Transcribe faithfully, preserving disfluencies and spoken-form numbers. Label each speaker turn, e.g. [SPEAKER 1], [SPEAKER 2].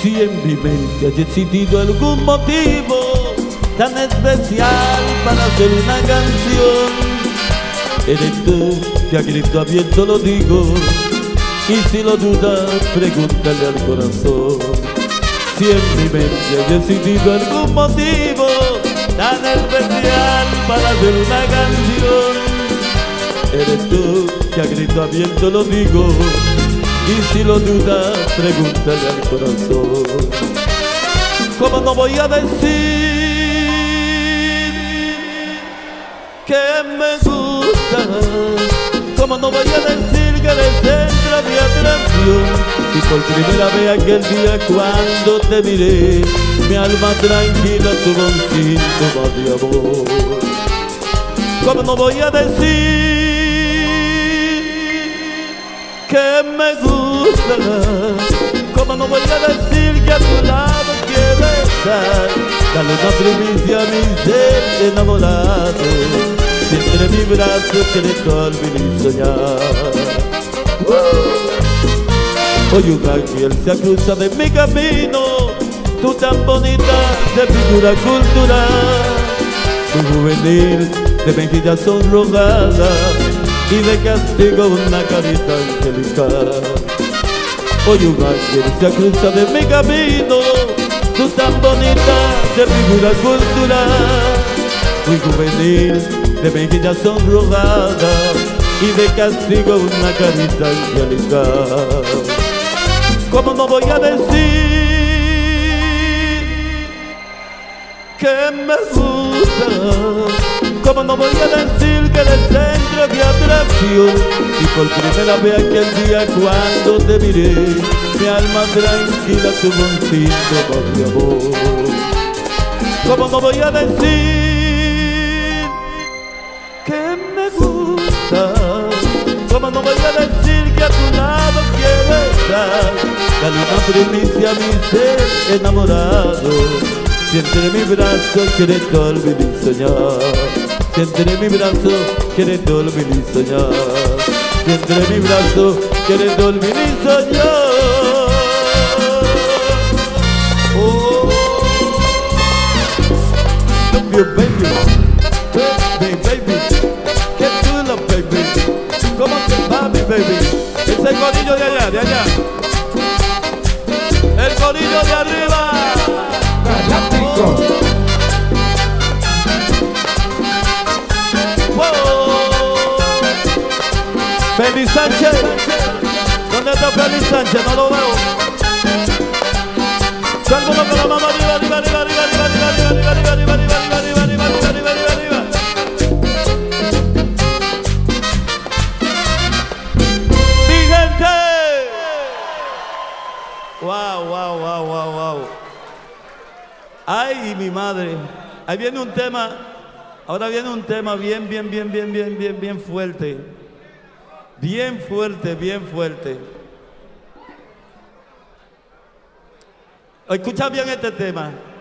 [SPEAKER 1] Si en mi mente haya existido algún motivo tan especial para hacer una canción, eres tú que a grito abierto lo digo. Y si lo dudas, pregúntale al corazón. Si en mi mente haya existido algún motivo tan especial para hacer una canción, eres tú que a grito abierto lo digo. Y si lo dudas, pregúntale al corazón. ¿Cómo no voy a decir que me gusta? ¿Cómo no voy a decir que eres centro de atracción? Y por primera vez aquel día cuando te miré, mi alma tranquila tuvo un síntoma de amor. ¿Cómo no voy a decir que me gusta? ¿Cómo no voy a decir que a tu lado quiero estar? Dale una primicia a mi ser enamorado. Si entre mi brazo quieres dormir y soñar. uh. Hoy un ángel se cruza de mi camino, tú tan bonita de figura cultural, tu juvenil de mejilla sonrojada y de castigo una carita angelical. Hoy un ángel se cruza de mi camino, tú tan bonita de figura cultural, muy juvenil de mejilla sonrojada y de castigo una carita angelical. ¿Cómo no voy a decir que me gusta? ¿Cómo no voy a decir que eres centro de atracción? Y por primera vez aquel día cuando te miré, mi alma tranquila tuvo un síntoma de amor. ¿Cómo no voy a decir que me gusta? ¿Cómo no voy a decir que a tu lado quiero estar? Dale una primicia a mi ser enamorado. Si entre mi brazo quieres dormir y soñar, si entre mi brazo quieres dormir y soñar, si entre mi brazo quieres dormir y soñar. Oh, love you, baby, baby, baby, qué chula, baby. ¿Cómo te va, mi baby? Ese corillo de allá, de allá, el corillo de arriba.
[SPEAKER 2] Galáctico.
[SPEAKER 1] Félix Sánchez, ¿dónde está Félix Sánchez? No lo veo. Todo el mundo con la mano arriba, arriba, arriba, arriba, arriba, arriba, arriba, arriba, arriba, arriba, arriba, arriba, arriba, arriba, arriba, arriba. Mi gente. Wow, wow, wow, wow, wow. Ay, mi madre. Ahí viene un tema. Ahora viene un tema bien, bien, bien, bien, bien, bien, bien fuerte. Bien fuerte, bien fuerte. Escucha bien este tema.